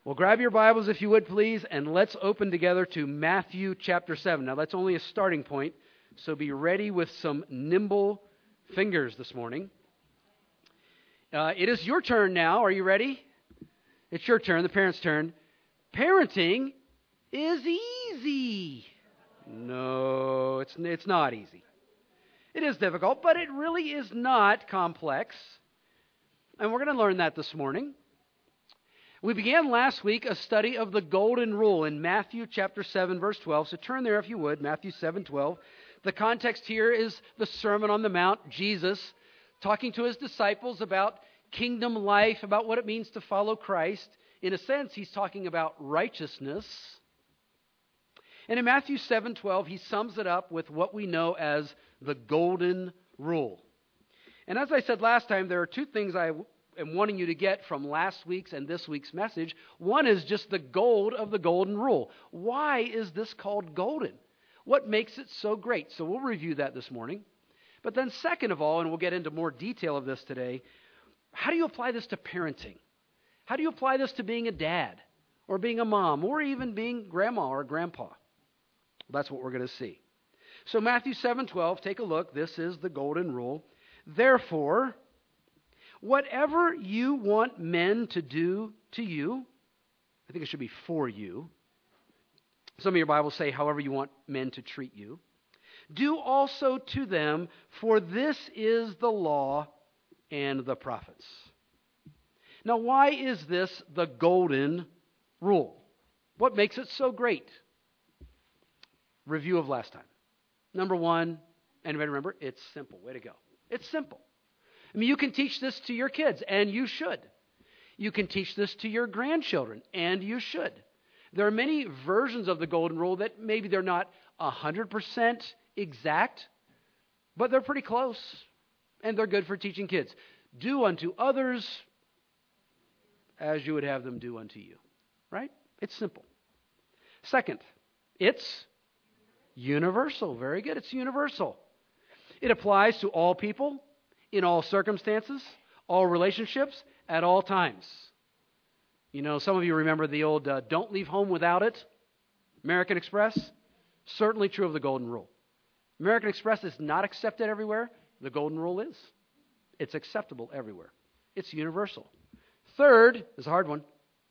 Well, grab your Bibles if you would, please, and let's open together to Matthew chapter 7. Now, that's only a starting point, so be ready with some nimble fingers this morning. It is your turn now. Are you ready? It's your turn, the parents' turn. Parenting is easy. No, it's not easy. It is difficult, but it really is not complex. And we're going to learn that this morning. We began last week a study of the Golden Rule in Matthew chapter 7, verse 12. So turn there if you would, Matthew 7:12. The context here is the Sermon on the Mount, Jesus talking to his disciples about kingdom life, about what it means to follow Christ. In a sense, he's talking about righteousness. And in Matthew 7:12, he sums it up with what we know as the Golden Rule. And as I said last time, there are two things I am wanting you to get from last week's and this week's message. One is just the gold of the Golden Rule. Why is this called golden? What makes it so great? So we'll review that this morning. But then second of all, and we'll get into more detail of this today, how do you apply this to parenting? How do you apply this to being a dad or being a mom or even being grandma or grandpa? That's what we're going to see. So Matthew 7:12, take a look. This is the Golden Rule. Therefore, whatever you want men to do to you, I think it should be for you. Some of your Bibles say however you want men to treat you. Do also to them, for this is the law and the prophets. Now, why is this the Golden Rule? What makes it so great? Review of last time. Number one, anybody remember? It's simple. Way to go. It's simple. I mean, you can teach this to your kids, and you should. You can teach this to your grandchildren, and you should. There are many versions of the Golden Rule that maybe they're not 100% exact, but they're pretty close, and they're good for teaching kids. Do unto others as you would have them do unto you. Right? It's simple. Second, it's universal. Very good. It's universal. It applies to all people, in all circumstances, all relationships, at all times. You know, some of you remember the old don't leave home without it. American Express. Certainly true of the Golden Rule. American Express is not accepted everywhere. The Golden Rule is. It's acceptable everywhere. It's universal. Third is a hard one.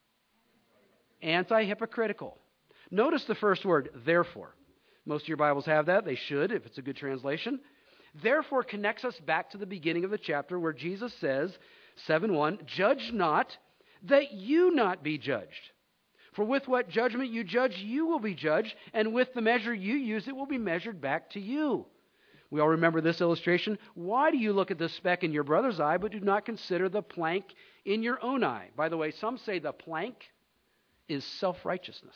Anti-hypocritical. Notice the first word, therefore. Most of your Bibles have that. They should, if it's a good translation. Therefore connects us back to the beginning of the chapter where Jesus says, 7:1, judge not, that you not be judged. For with what judgment you judge, you will be judged, and with the measure you use, it will be measured back to you. We all remember this illustration. Why do you look at the speck in your brother's eye, but do not consider the plank in your own eye? By the way, some say the plank is self-righteousness.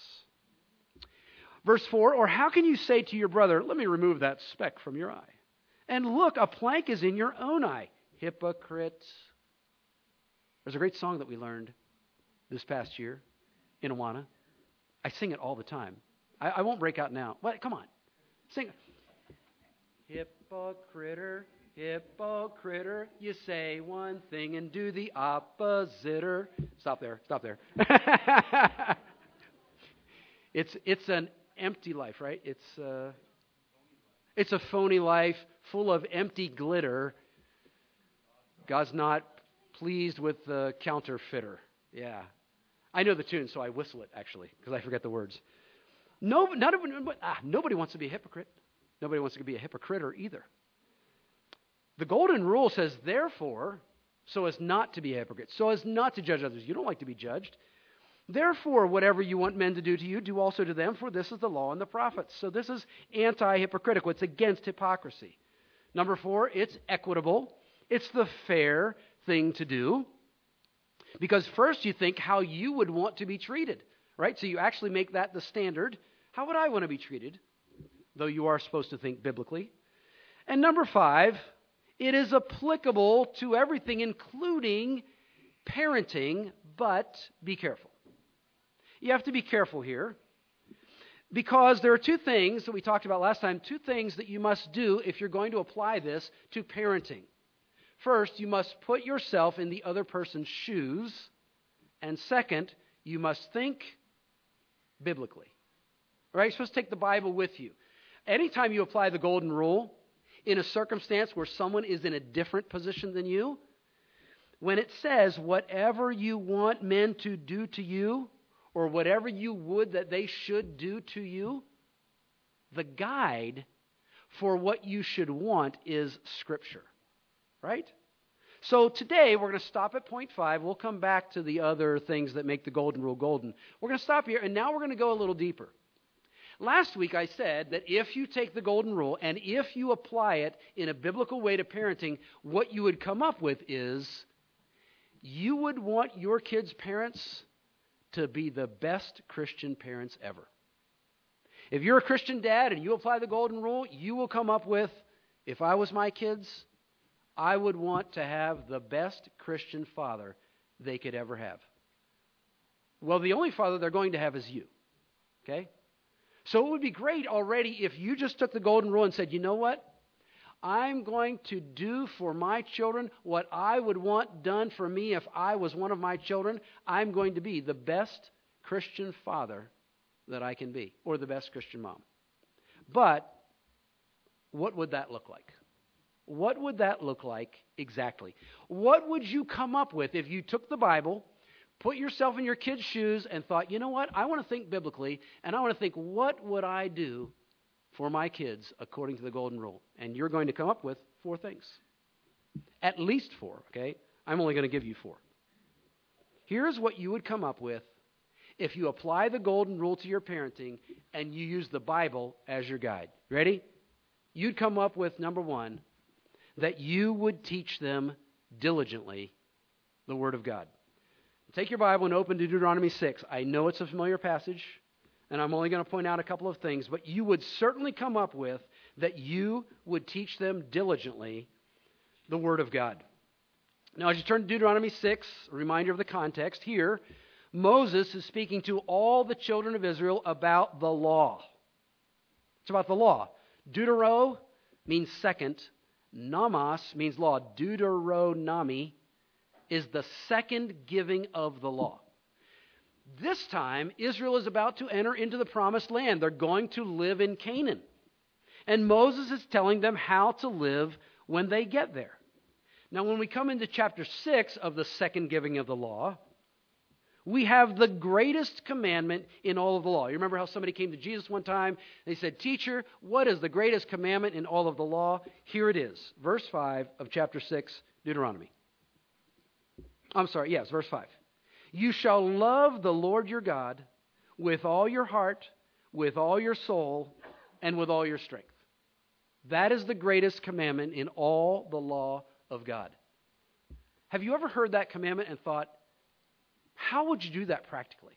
Verse 4, or how can you say to your brother, let me remove that speck from your eye? And look, a plank is in your own eye. Hypocrite. There's a great song that we learned this past year in Awana. I sing it all the time. I won't break out now. What? Come on. Sing. Hypocritter, hypocritter, you say one thing and do the opposite. Stop there. It's an empty life, right? It's a phony life full of empty glitter. God's not pleased with the counterfeiter. Yeah. I know the tune, so I whistle it, actually, because I forget the words. Nobody wants to be a hypocrite. Nobody wants to be a hypocrite either. The Golden Rule says, therefore, so as not to be a hypocrite, so as not to judge others. You don't like to be judged. Therefore, whatever you want men to do to you, do also to them, for this is the law and the prophets. So this is anti-hypocritical. It's against hypocrisy. Number 4, it's equitable. It's the fair thing to do. Because first you think how you would want to be treated, right? So you actually make that the standard. How would I want to be treated? Though you are supposed to think biblically. And number 5, it is applicable to everything, including parenting, but be careful. You have to be careful here because there are two things that we talked about last time, two things that you must do if you're going to apply this to parenting. First, you must put yourself in the other person's shoes. And second, you must think biblically. Right? You're supposed to take the Bible with you. Anytime you apply the golden rule in a circumstance where someone is in a different position than you, when it says whatever you want men to do to you, or whatever you would that they should do to you, the guide for what you should want is Scripture. Right? So today we're going to stop at point 5. We'll come back to the other things that make the golden rule golden. We're going to stop here, and now we're going to go a little deeper. Last week I said that if you take the golden rule and if you apply it in a biblical way to parenting, what you would come up with is you would want your kids' parents to be the best Christian parents ever. If you're a Christian dad and you apply the golden rule, you will come up with, if I was my kids, I would want to have the best Christian father they could ever have. Well, the only father they're going to have is you. Okay? So it would be great already if you just took the golden rule and said, you know what? I'm going to do for my children what I would want done for me if I was one of my children. I'm going to be the best Christian father that I can be, or the best Christian mom. But what would that look like? What would that look like exactly? What would you come up with if you took the Bible, put yourself in your kid's shoes, and thought, you know what? I want to think biblically, and I want to think, what would I do for my kids according to the golden rule? And you're going to come up with 4 things. At least 4, okay? I'm only going to give you 4. Here's what you would come up with if you apply the golden rule to your parenting and you use the Bible as your guide. Ready? You'd come up with, number 1, that you would teach them diligently the Word of God. Take your Bible and open to Deuteronomy 6. I know it's a familiar passage, and I'm only going to point out a couple of things, but you would certainly come up with that you would teach them diligently the Word of God. Now, as you turn to Deuteronomy 6, a reminder of the context here, Moses is speaking to all the children of Israel about the law. It's about the law. Deutero means second. Nomos means law. Deuteronomy is the second giving of the law. This time, Israel is about to enter into the promised land. They're going to live in Canaan. And Moses is telling them how to live when they get there. Now, when we come into chapter 6 of the second giving of the law, we have the greatest commandment in all of the law. You remember how somebody came to Jesus one time? They said, "Teacher, what is the greatest commandment in all of the law?" Here it is, verse 5 of chapter 6, Deuteronomy. Verse 5. "You shall love the Lord your God with all your heart, with all your soul, and with all your strength." That is the greatest commandment in all the law of God. Have you ever heard that commandment and thought, how would you do that practically?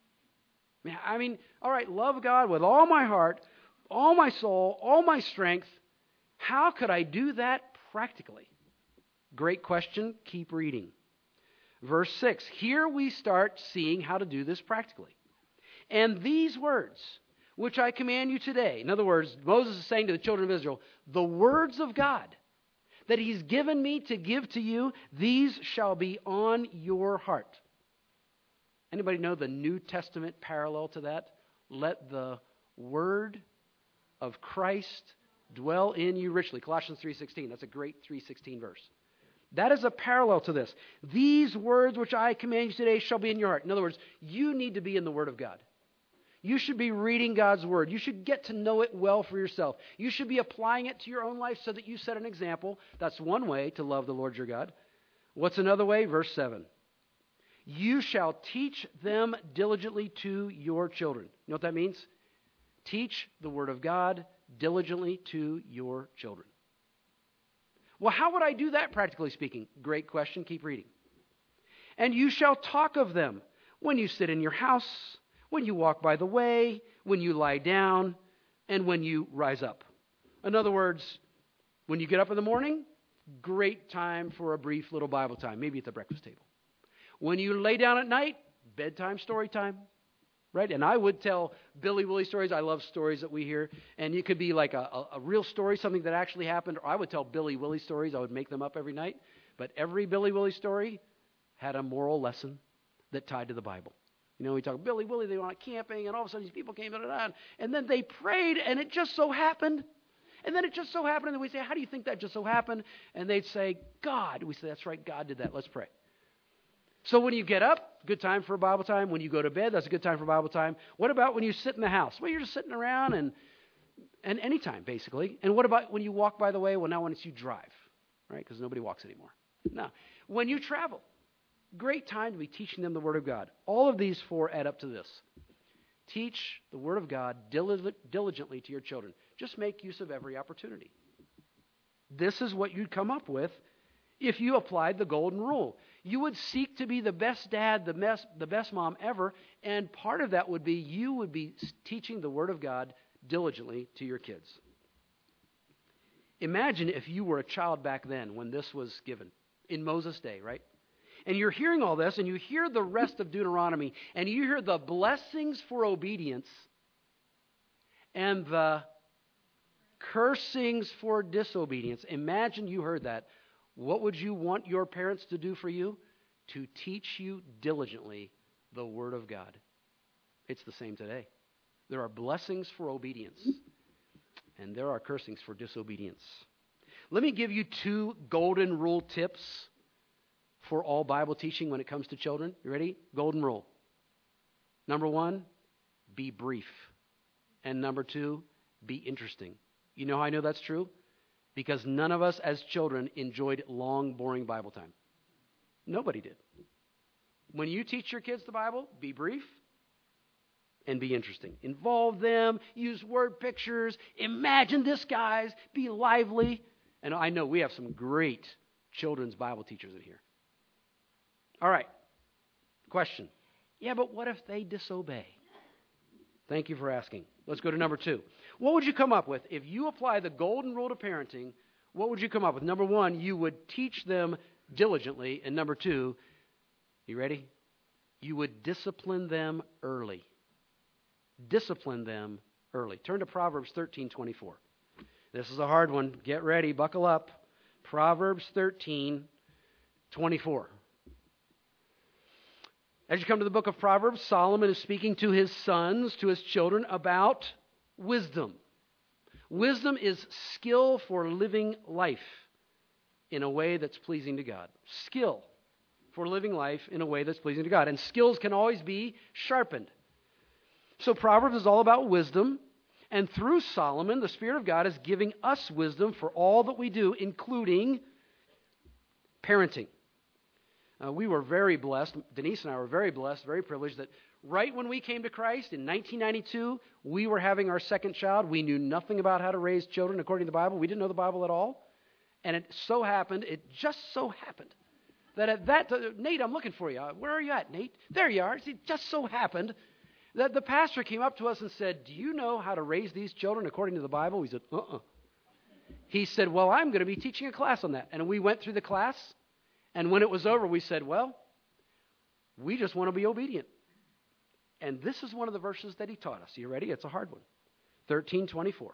I mean, all right, love God with all my heart, all my soul, all my strength. How could I do that practically? Great question. Keep reading. Verse 6. Here we start seeing how to do this practically. "And these words, which I command you today." In other words, Moses is saying to the children of Israel, the words of God that He's given me to give to you, these shall be on your heart. Anybody know the New Testament parallel to that? Let the word of Christ dwell in you richly. Colossians 3:16. That's a great 3:16 verse. That is a parallel to this. "These words which I command you today shall be in your heart." In other words, you need to be in the Word of God. You should be reading God's Word. You should get to know it well for yourself. You should be applying it to your own life so that you set an example. That's one way to love the Lord your God. What's another way? Verse 7. "You shall teach them diligently to your children." You know what that means? Teach the Word of God diligently to your children. Well, how would I do that, practically speaking? Great question. Keep reading. "And you shall talk of them when you sit in your house, when you walk by the way, when you lie down, and when you rise up." In other words, when you get up in the morning, great time for a brief little Bible time, maybe at the breakfast table. When you lay down at night, bedtime story time, right? And I would tell Billy Willie stories. I love stories that we hear. And it could be like a real story, something that actually happened. Or I would tell Billy Willie stories. I would make them up every night. But every Billy Willie story had a moral lesson that tied to the Bible. You know, we talk, Billy Willie, they went camping, and all of a sudden these people came, and then they prayed, and it just so happened. And then it just so happened, and then we say, how do you think that just so happened? And they'd say, God. We say, that's right, God did that. Let's pray. So when you get up, good time for a Bible time. When you go to bed, that's a good time for Bible time. What about when you sit in the house? Well, you're just sitting around and any time, basically. And what about when you walk by the way? Well, now when it's you drive, right? Because nobody walks anymore. No. When you travel, great time to be teaching them the Word of God. All of these four add up to this. Teach the Word of God diligently to your children. Just make use of every opportunity. This is what you'd come up with if you applied the golden rule. You would seek to be the best dad, the best mom ever, and part of that would be you would be teaching the Word of God diligently to your kids. Imagine if you were a child back then when this was given, in Moses' day, right? And you're hearing all this, and you hear the rest of Deuteronomy, and you hear the blessings for obedience and the cursings for disobedience. Imagine you heard that. What would you want your parents to do for you? To teach you diligently the Word of God. It's the same today. There are blessings for obedience, and there are cursings for disobedience. Let me give you 2 golden rule tips for all Bible teaching when it comes to children. You ready? Golden rule. Number 1, be brief. And number 2, be interesting. You know how I know that's true? Because none of us as children enjoyed long, boring Bible time. Nobody did. When you teach your kids the Bible, be brief and be interesting. Involve them, use word pictures, imagine this, guys, be lively. And I know we have some great children's Bible teachers in here. All right, question. Yeah, but what if they disobey? Thank you for asking. Let's go to number 2. What would you come up with? If you apply the golden rule to parenting, what would you come up with? Number 1, you would teach them diligently. And number 2, you ready? You would discipline them early. Discipline them early. Turn to Proverbs 13:24. This is a hard one. Get ready. Buckle up. Proverbs 13:24. As you come to the book of Proverbs, Solomon is speaking to his sons, to his children, about wisdom. Wisdom is skill for living life in a way that's pleasing to God. Skill for living life in a way that's pleasing to God. And skills can always be sharpened. So Proverbs is all about wisdom. And through Solomon, the Spirit of God is giving us wisdom for all that we do, including parenting. We were very blessed, Denise and I were very blessed, very privileged, that right when we came to Christ in 1992, we were having our second child. We knew nothing about how to raise children according to the Bible. We didn't know the Bible at all. And it just so happened, that at that time, Nate, I'm looking for you. Where are you at, Nate? There you are. It just so happened that the pastor came up to us and said, do you know how to raise these children according to the Bible? We said, He said, well, I'm going to be teaching a class on that. And we went through the class. And when it was over, we said, well, we just want to be obedient. And this is one of the verses that he taught us. You ready? It's a hard one. 13:24.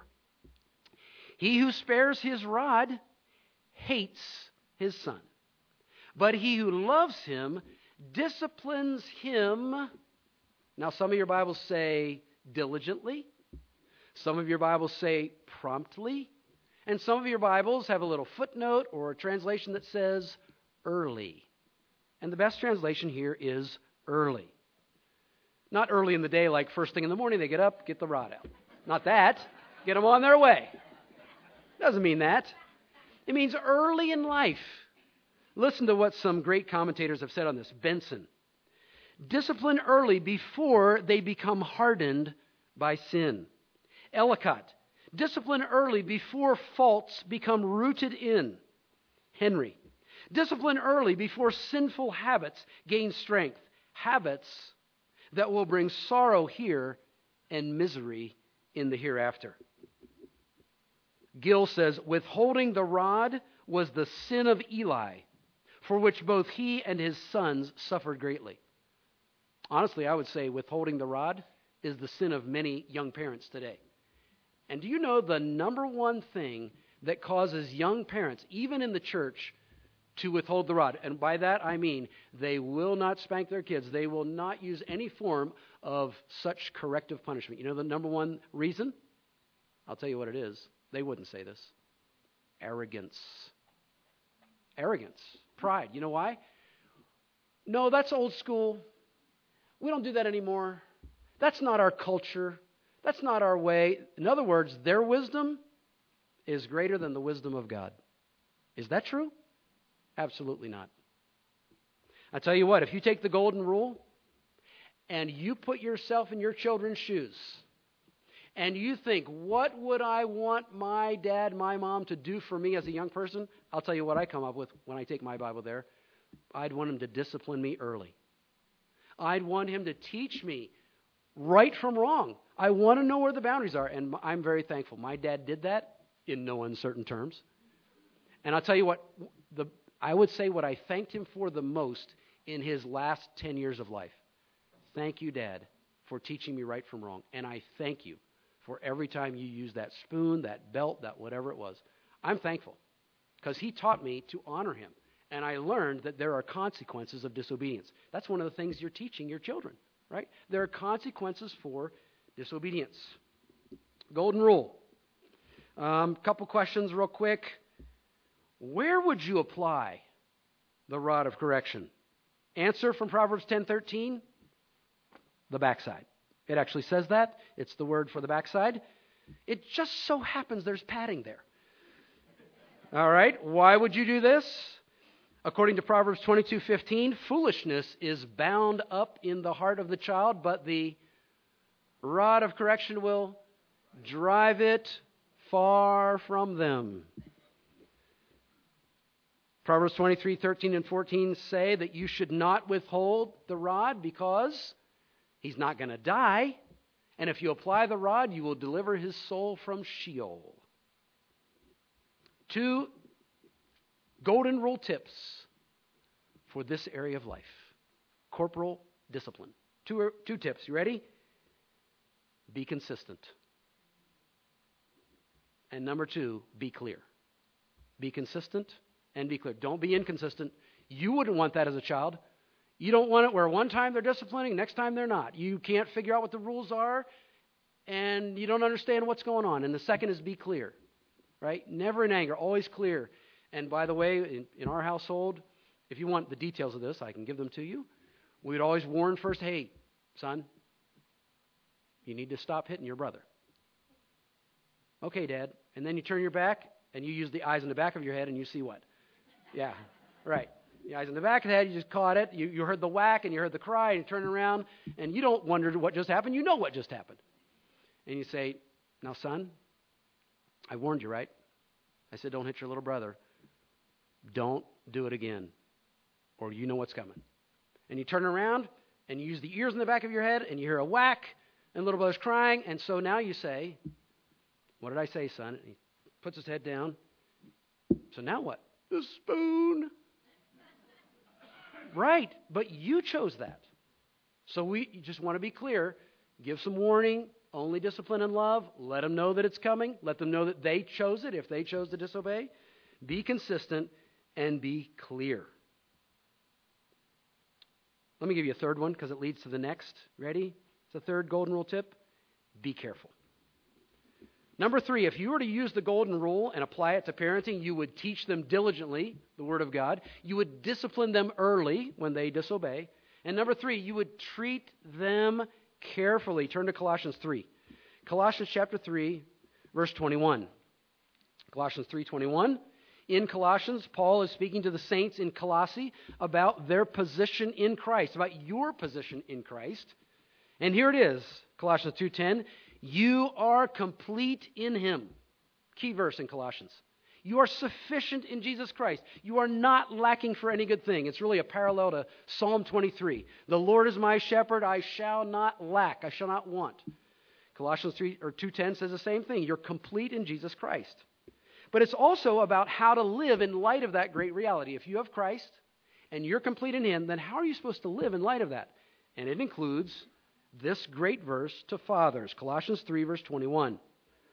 He who spares his rod hates his son, but he who loves him disciplines him. Now, some of your Bibles say diligently. Some of your Bibles say promptly. And some of your Bibles have a little footnote or a translation that says early. And the best translation here is early. Not early in the day, like first thing in the morning, they get up, get the rod out. Not that. Get them on their way. Doesn't mean that. It means early in life. Listen to what some great commentators have said on this. Benson. Discipline early before they become hardened by sin. Ellicott. Discipline early before faults become rooted in. Henry. Discipline early before sinful habits gain strength. Habits that will bring sorrow here and misery in the hereafter. Gill says, withholding the rod was the sin of Eli, for which both he and his sons suffered greatly. Honestly, I would say withholding the rod is the sin of many young parents today. And do you know the number one thing that causes young parents, even in the church, to withhold the rod. And by that I mean they will not spank their kids. They will not use any form of such corrective punishment. You know the number one reason? I'll tell you what it is. They wouldn't say this. Arrogance. Arrogance. Pride. You know why? No, that's old school. We don't do that anymore. That's not our culture. That's not our way. In other words, their wisdom is greater than the wisdom of God. Is that true? Absolutely not. I tell you what, if you take the golden rule and you put yourself in your children's shoes and you think, what would I want my dad, my mom to do for me as a young person? I'll tell you what I come up with when I take my Bible there. I'd want him to discipline me early. I'd want him to teach me right from wrong. I want to know where the boundaries are, and I'm very thankful. My dad did that in no uncertain terms. And I'll tell you what, I would say what I thanked him for the most in his last 10 years of life. Thank you, Dad, for teaching me right from wrong. And I thank you for every time you use that spoon, that belt, that whatever it was. I'm thankful because he taught me to honor him. And I learned that there are consequences of disobedience. That's one of the things you're teaching your children, right? There are consequences for disobedience. Golden rule. Couple questions real quick. Where would you apply the rod of correction? Answer from Proverbs 10:13, the backside. It actually says that. It's the word for the backside. It just so happens there's padding there. All right. Why would you do this? According to Proverbs 22:15, foolishness is bound up in the heart of the child, but the rod of correction will drive it far from them. Proverbs 23:13 and 14 say that you should not withhold the rod because he's not going to die. And if you apply the rod, you will deliver his soul from Sheol. 2 golden rule tips for this area of life. Corporal discipline. Two tips. You ready? Be consistent. And number 2, be clear. Be consistent and be clear. Don't be inconsistent. You wouldn't want that as a child. You don't want it where one time they're disciplining, next time they're not. You can't figure out what the rules are, and you don't understand what's going on. And the second is be clear, right? Never in anger, always clear. And by the way, in our household, if you want the details of this, I can give them to you. We'd always warn first, hey, son, you need to stop hitting your brother. Okay, Dad. And then you turn your back, and you use the eyes in the back of your head, and you see what? Yeah, right. The eyes in the back of the head, you just caught it. You heard the whack, and you heard the cry, and you turn around, and you don't wonder what just happened. You know what just happened. And you say, now, son, I warned you, right? I said, don't hit your little brother. Don't do it again, or you know what's coming. And you turn around, and you use the ears in the back of your head, and you hear a whack, and little brother's crying, and so now you say, what did I say, son? And he puts his head down. So now what? The spoon. Right, but you chose that. So you just want to be clear. Give some warning, only discipline and love. Let them know that it's coming. Let them know that they chose it if they chose to disobey. Be consistent and be clear. Let me give you a third one because it leads to the next. Ready? It's the third golden rule tip. Be careful. Number 3, if you were to use the golden rule and apply it to parenting, you would teach them diligently the Word of God. You would discipline them early when they disobey. And number 3, you would treat them carefully. Turn to Colossians 3. Colossians chapter 3, verse 21. Colossians 3:21. In Colossians, Paul is speaking to the saints in Colossae about their position in Christ, about your position in Christ. And here it is, Colossians 2:10. You are complete in Him. Key verse in Colossians. You are sufficient in Jesus Christ. You are not lacking for any good thing. It's really a parallel to Psalm 23. The Lord is my shepherd, I shall not lack, I shall not want. Colossians 2:10 says the same thing. You're complete in Jesus Christ. But it's also about how to live in light of that great reality. If you have Christ and you're complete in Him, then how are you supposed to live in light of that? And it includes this great verse to fathers, Colossians 3, verse 21.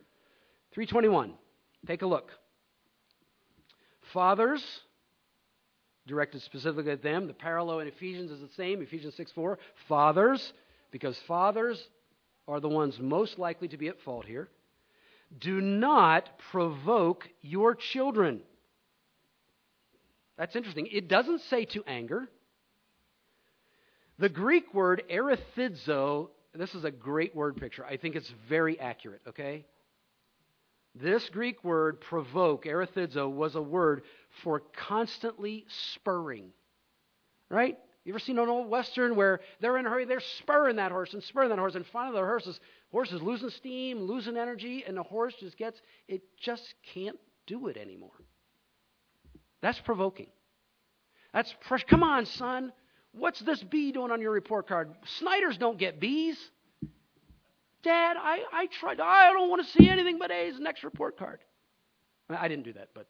3:21. Take a look. Fathers, directed specifically at them. The parallel in Ephesians is the same, Ephesians 6:4. Fathers, because fathers are the ones most likely to be at fault here. Do not provoke your children. That's interesting. It doesn't say to anger. The Greek word erethizo, this is a great word picture. I think it's very accurate, okay? This Greek word, provoke, erethizo, was a word for constantly spurring, right? You ever seen an old Western where they're in a hurry, they're spurring that horse, and finally the horse is losing steam, losing energy, and the horse just can't do it anymore. That's provoking. That's pressure. Come on, son. What's this B doing on your report card? Snyders don't get B's. Dad, I tried. I don't want to see anything but A's next report card. I didn't do that, but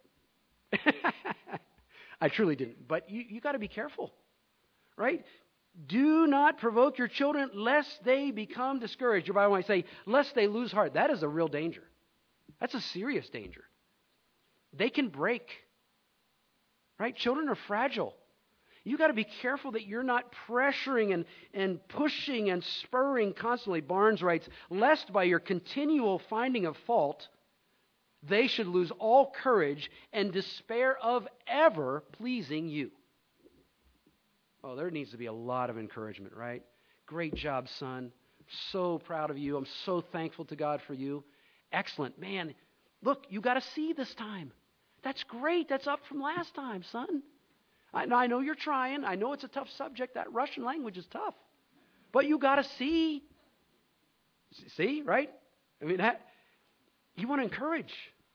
I truly didn't. But you got to be careful, right? Do not provoke your children lest they become discouraged. Your Bible might say, lest they lose heart. That is a real danger. That's a serious danger. They can break, right? Children are fragile. You got to be careful that you're not pressuring and pushing and spurring constantly. Barnes writes, lest by your continual finding of fault, they should lose all courage and despair of ever pleasing you. Oh, there needs to be a lot of encouragement, right? Great job, son. So proud of you. I'm so thankful to God for you. Excellent. Man, look, you got a C this time. That's great. That's up from last time, son. I know you're trying. I know it's a tough subject. That Russian language is tough. But you got to see. See, right? I mean, you want to encourage.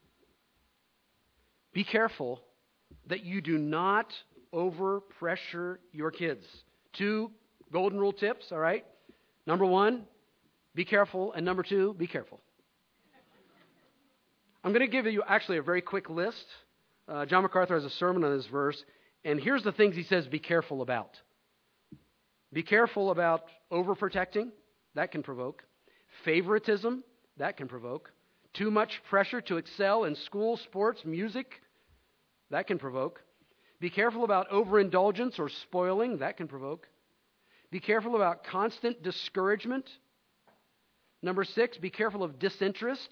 Be careful that you do not overpressure your kids. 2 golden rule tips, all right? Number 1, be careful. And number 2, be careful. I'm going to give you actually a very quick list. John MacArthur has a sermon on this verse. And here's the things he says be careful about. Be careful about overprotecting. That can provoke. Favoritism. That can provoke. Too much pressure to excel in school, sports, music. That can provoke. Be careful about overindulgence or spoiling. That can provoke. Be careful about constant discouragement. Number 6, be careful of disinterest.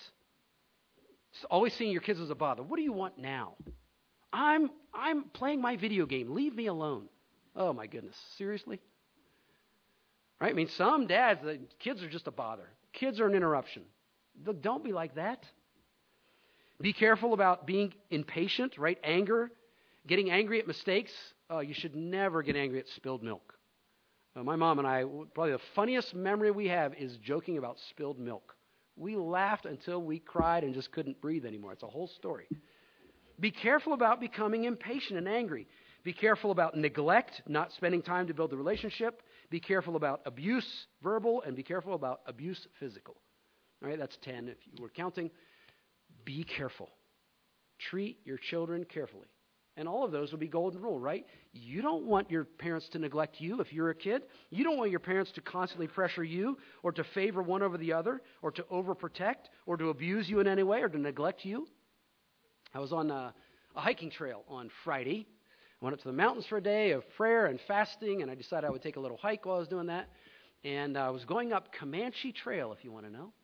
Always seeing your kids as a bother. What do you want now? I'm playing my video game. Leave me alone. Oh, my goodness. Seriously? Right? I mean, some dads, the kids are just a bother. Kids are an interruption. Don't be like that. Be careful about being impatient, right? Anger. Getting angry at mistakes. You should never get angry at spilled milk. My mom and I, probably the funniest memory we have is joking about spilled milk. We laughed until we cried and just couldn't breathe anymore. It's a whole story. Be careful about becoming impatient and angry. Be careful about neglect, not spending time to build the relationship. Be careful about abuse, verbal, and be careful about abuse, physical. All right, that's 10 if you were counting. Be careful. Treat your children carefully. And all of those will be golden rule, right? You don't want your parents to neglect you if you're a kid. You don't want your parents to constantly pressure you or to favor one over the other or to overprotect or to abuse you in any way or to neglect you. I was on a hiking trail on Friday. I went up to the mountains for a day of prayer and fasting, and I decided I would take a little hike while I was doing that. And I was going up Comanche Trail, if you want to know.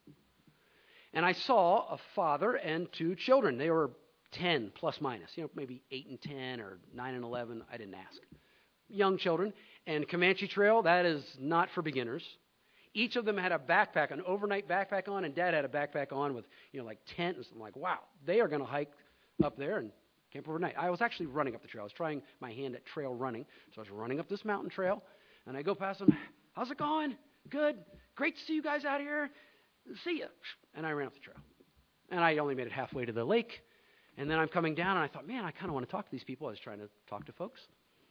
And I saw a father and 2 children. They were 10 plus minus, maybe 8 and 10 or 9 and 11. I didn't ask. Young children. And Comanche Trail, that is not for beginners. Each of them had a backpack, an overnight backpack on, and Dad had a backpack on with, like tent. And I'm like, wow, they are going to hike up there and camp overnight. I was actually running up the trail. I was trying my hand at trail running. So I was running up this mountain trail, and I go past them. How's it going? Good. Great to see you guys out here. See ya. And I ran up the trail. And I only made it halfway to the lake. And then I'm coming down, and I thought, man, I kind of want to talk to these people. I was trying to talk to folks.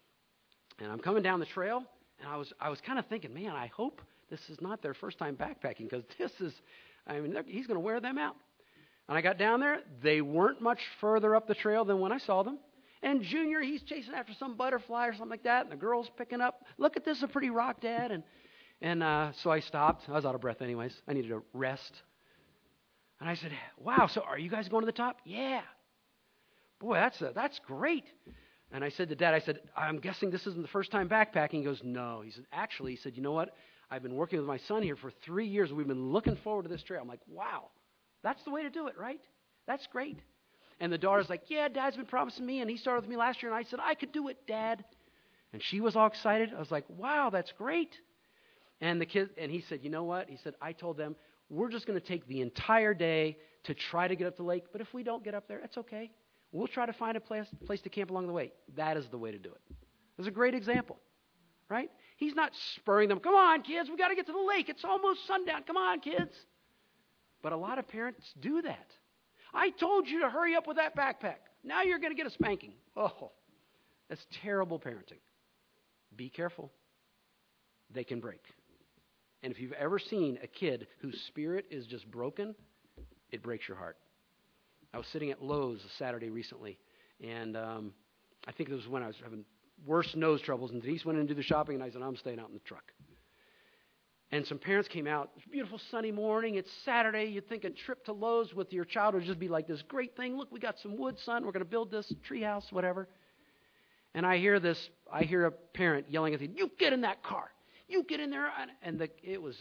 And I'm coming down the trail, and I was kind of thinking, man, I hope this is not their first time backpacking, because he's going to wear them out. And I got down there. They weren't much further up the trail than when I saw them. And Junior, he's chasing after some butterfly or something like that, and the girl's picking up, look at this, a pretty rock, Dad. And so I stopped. I was out of breath anyways. I needed to rest. And I said, wow, so are you guys going to the top? Yeah. Boy, that's great. And I said to Dad, I said, I'm guessing this isn't the first time backpacking. He goes, no. He said, actually, he said, you know what? I've been working with my son here for 3 years. We've been looking forward to this trail. I'm like, wow, that's the way to do it, right? That's great. And the daughter's like, yeah, Dad's been promising me, and he started with me last year. And I said, I could do it, Dad. And she was all excited. I was like, wow, that's great. And the kid, and he said, you know what? He said, I told them, we're just going to take the entire day to try to get up the lake. But if we don't get up there, it's okay. We'll try to find a place to camp along the way. That is the way to do it. It's a great example, right? He's not spurring them. Come on, kids, we got to get to the lake. It's almost sundown. Come on, kids. But a lot of parents do that. I told you to hurry up with that backpack. Now you're going to get a spanking. Oh, that's terrible parenting. Be careful. They can break. And if you've ever seen a kid whose spirit is just broken, it breaks your heart. I was sitting at Lowe's a Saturday recently, and I think it was when I was having worse nose troubles, and Denise went in to do the shopping, and I said, I'm staying out in the truck. And some parents came out. It's a beautiful sunny morning. It's Saturday. You'd think a trip to Lowe's with your child would just be like this great thing. Look, we got some wood, son. We're going to build this treehouse, whatever. And I hear a parent yelling at me, you get in that car. You get in there. And it was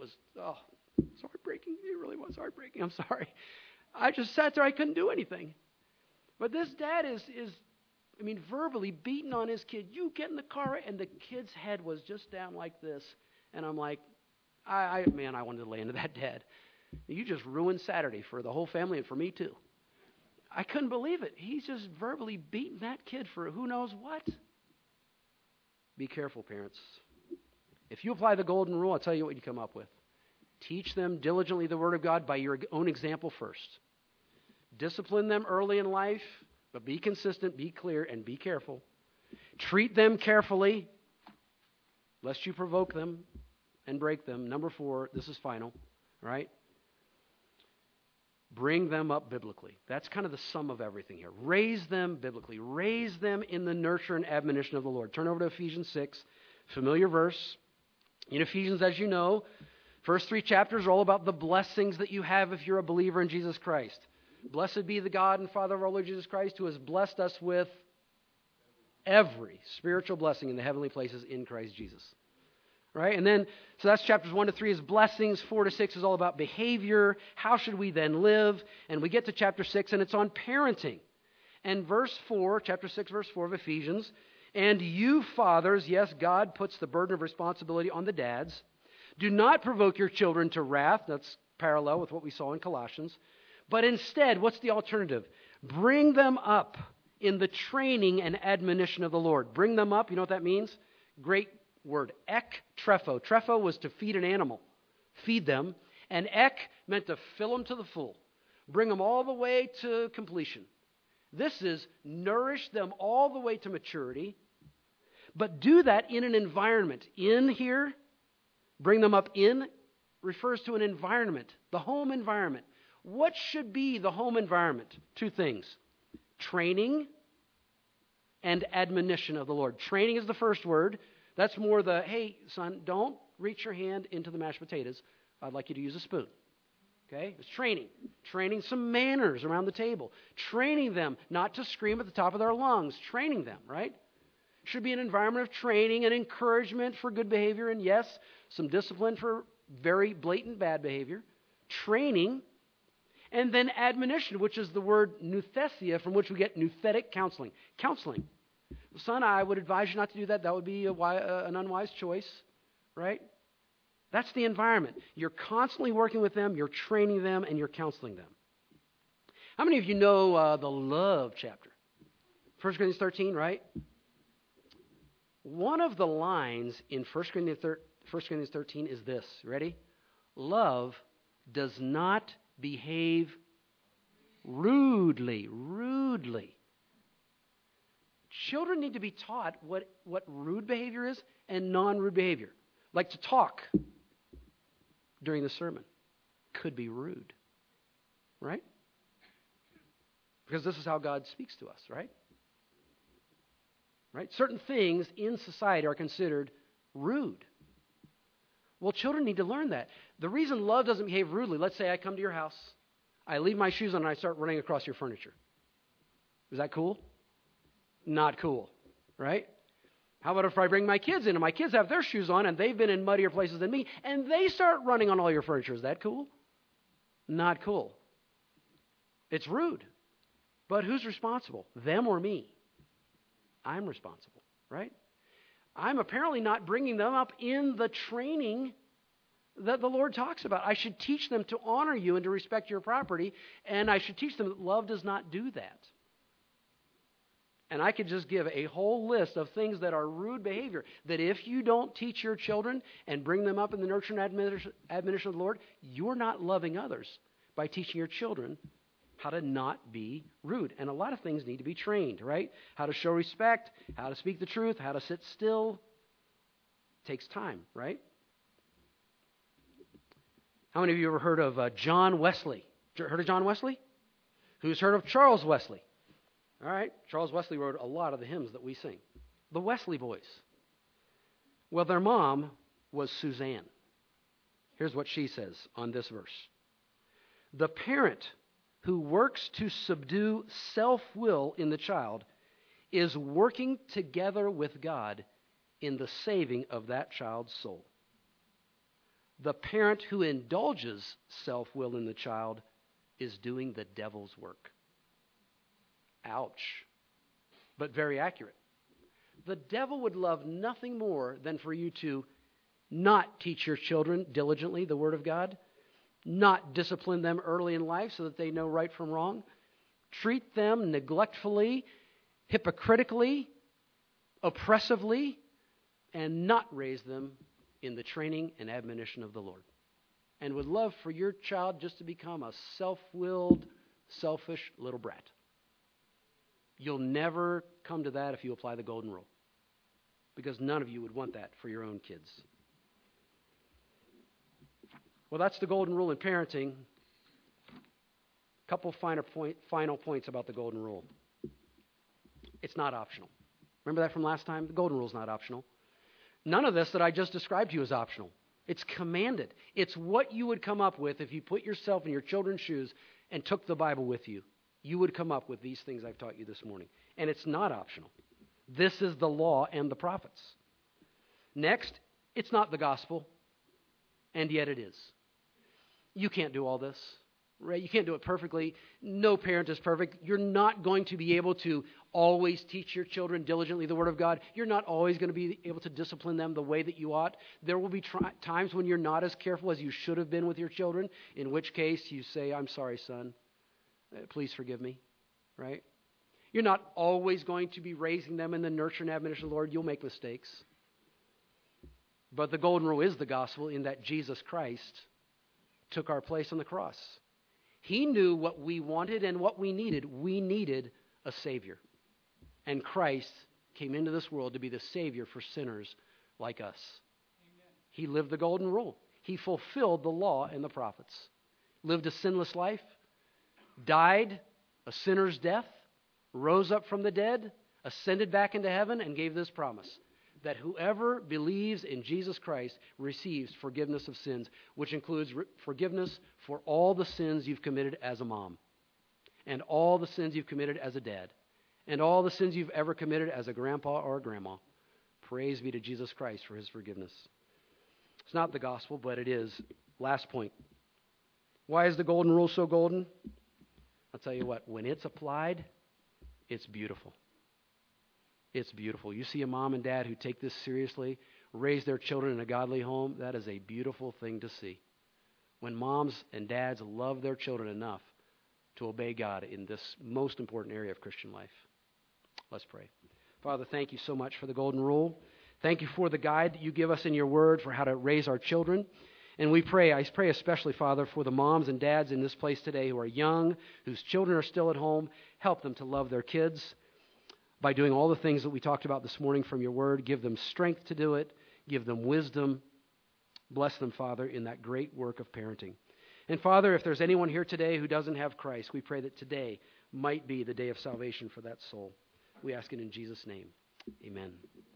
it's heartbreaking. It really was heartbreaking. I'm sorry. I just sat there. I couldn't do anything. But this dad is verbally beating on his kid. You get in the car. And the kid's head was just down like this. And I'm like, I wanted to lay into that dad. You just ruined Saturday for the whole family and for me too. I couldn't believe it. He's just verbally beating that kid for who knows what. Be careful, parents. If you apply the golden rule, I'll tell you what you come up with. Teach them diligently the Word of God by your own example first. Discipline them early in life, but be consistent, be clear, and be careful. Treat them carefully, lest you provoke them and break them. Number 4, this is final, right? Bring them up biblically. That's kind of the sum of everything here. Raise them biblically. Raise them in the nurture and admonition of the Lord. Turn over to Ephesians 6, familiar verse. In Ephesians, as you know, first 3 chapters are all about the blessings that you have if you're a believer in Jesus Christ. Blessed be the God and Father of our Lord Jesus Christ, who has blessed us with every spiritual blessing in the heavenly places in Christ Jesus. Right? And then, so that's chapters 1 to 3 is blessings. 4 to 6 is all about behavior. How should we then live? And we get to chapter 6, and it's on parenting. And verse 4, chapter 6, verse 4 of Ephesians, and you fathers, yes, God puts the burden of responsibility on the dads. Do not provoke your children to wrath. That's parallel with what we saw in Colossians. But instead, what's the alternative? Bring them up in the training and admonition of the Lord. Bring them up. You know what that means? Great word. Ek trepho. Trepho was to feed an animal. Feed them. And ek meant to fill them to the full. Bring them all the way to completion. This is nourish them all the way to maturity. But do that in an environment. In here, bring them up in, refers to an environment. The home environment. What should be the home environment? 2 things. Training and admonition of the Lord. Training is the first word. That's more the, hey, son, don't reach your hand into the mashed potatoes. I'd like you to use a spoon. Okay? It's training. Training some manners around the table. Training them not to scream at the top of their lungs. Training them, right? Should be an environment of training and encouragement for good behavior, and yes, some discipline for very blatant bad behavior. Training. And then admonition, which is the word nouthesia, from which we get nouthetic counseling. Counseling. Son, I would advise you not to do that. That would be an unwise choice, right? That's the environment. You're constantly working with them, you're training them, and you're counseling them. How many of you know the love chapter? 1 Corinthians 13, right? One of the lines in 1 Corinthians 13 is this. Ready? Love does not behave rudely. Rudely. Children need to be taught what rude behavior is and non-rude behavior. Like to talk during the sermon could be rude. Right? Because this is how God speaks to us, right? Right? Certain things in society are considered rude. Well, children need to learn that. The reason love doesn't behave rudely, let's say I come to your house, I leave my shoes on and I start running across your furniture. Is that cool? Not cool, right? How about if I bring my kids in and my kids have their shoes on and they've been in muddier places than me and they start running on all your furniture? Is that cool? Not cool. It's rude. But who's responsible? Them or me? I'm responsible, right? I'm apparently not bringing them up in the training that the Lord talks about. I should teach them to honor you and to respect your property, and I should teach them that love does not do that. And I could just give a whole list of things that are rude behavior, that if you don't teach your children and bring them up in the nurture and admonition of the Lord, you're not loving others by teaching your children how to not be rude. And a lot of things need to be trained, right? How to show respect, how to speak the truth, how to sit still. It takes time, right? How many of you ever heard of John Wesley? Heard of John Wesley? Who's heard of Charles Wesley? All right, Charles Wesley wrote a lot of the hymns that we sing. The Wesley Boys. Well, their mom was Suzanne. Here's what she says on this verse. The parent who works to subdue self-will in the child is working together with God in the saving of that child's soul. The parent who indulges self-will in the child is doing the devil's work. Ouch. But very accurate. The devil would love nothing more than for you to not teach your children diligently the Word of God, not discipline them early in life so that they know right from wrong, treat them neglectfully, hypocritically, oppressively, and not raise them in the training and admonition of the Lord. And would love for your child just to become a self-willed, selfish little brat. You'll never come to that if you apply the golden rule, because none of you would want that for your own kids. Well, that's the golden rule in parenting. A couple final points about the golden rule. It's not optional. Remember that from last time? The golden rule is not optional. None of this that I just described to you is optional. It's commanded. It's what you would come up with if you put yourself in your children's shoes and took the Bible with you. You would come up with these things I've taught you this morning. And it's not optional. This is the law and the prophets. Next, it's not the gospel, and yet it is. You can't do all this, right? You can't do it perfectly. No parent is perfect. You're not going to be able to always teach your children diligently the Word of God. You're not always going to be able to discipline them the way that you ought. There will be times when you're not as careful as you should have been with your children, in which case you say, I'm sorry, son. Please forgive me, right? You're not always going to be raising them in the nurture and admonition of the Lord. You'll make mistakes. But the golden rule is the gospel in that Jesus Christ took our place on the cross. He knew what we wanted and what we needed. We needed a Savior. And Christ came into this world to be the Savior for sinners like us. Amen. He lived the golden rule. He fulfilled the law and the prophets. Lived a sinless life. Died a sinner's death. Rose up from the dead. Ascended back into heaven and gave this promise. That whoever believes in Jesus Christ receives forgiveness of sins, which includes forgiveness for all the sins you've committed as a mom, and all the sins you've committed as a dad, and all the sins you've ever committed as a grandpa or a grandma. Praise be to Jesus Christ for his forgiveness. It's not the gospel, but it is. Last point. Why is the golden rule so golden? I'll tell you what, when it's applied, it's beautiful. It's beautiful. You see a mom and dad who take this seriously, raise their children in a godly home, that is a beautiful thing to see. When moms and dads love their children enough to obey God in this most important area of Christian life. Let's pray. Father, thank you so much for the golden rule. Thank you for the guide that you give us in your word for how to raise our children. And I pray especially, Father, for the moms and dads in this place today who are young, whose children are still at home. Help them to love their kids by doing all the things that we talked about this morning from your word. Give them strength to do it. Give them wisdom. Bless them, Father, in that great work of parenting. And Father, if there's anyone here today who doesn't have Christ, we pray that today might be the day of salvation for that soul. We ask it in Jesus' name. Amen.